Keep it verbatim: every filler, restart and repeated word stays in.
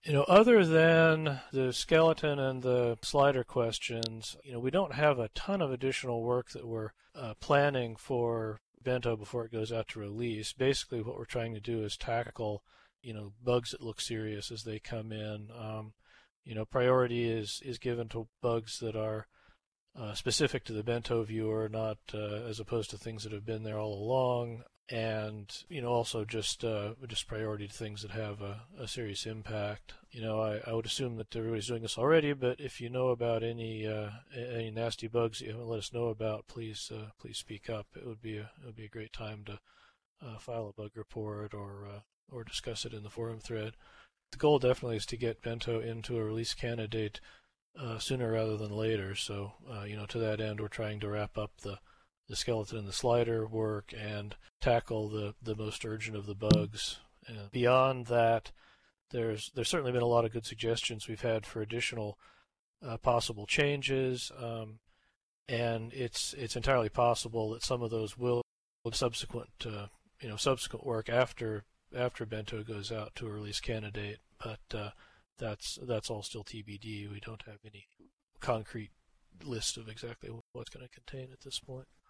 You know, other than the skeleton and the slider questions, you know, we don't have a ton of additional work that we're uh, planning for Bento before it goes out to release. Basically, what we're trying to do is tackle, you know, bugs that look serious as they come in. Um, you know, priority is is given to bugs that are uh, specific to the Bento viewer, not uh, as opposed to things that have been there all along. And you know, also just uh, just priority to things that have a, a serious impact. You know, I, I would assume that everybody's doing this already, but if you know about any uh, any nasty bugs that you haven't let us know about, please uh, please speak up. It would be a it would be a great time to uh, file a bug report or uh, or discuss it in the forum thread. The goal definitely is to get Bento into a release candidate uh, sooner rather than later. So uh, you know, to that end, we're trying to wrap up the the skeleton and the slider work and tackle the, the most urgent of the bugs. And beyond that, there's there's certainly been a lot of good suggestions we've had for additional uh, possible changes, um, and it's it's entirely possible that some of those will subsequent uh, you know subsequent work after after Bento goes out to a release candidate, but uh, that's that's all still T B D. We don't have any concrete list of exactly what's going to contain at this point.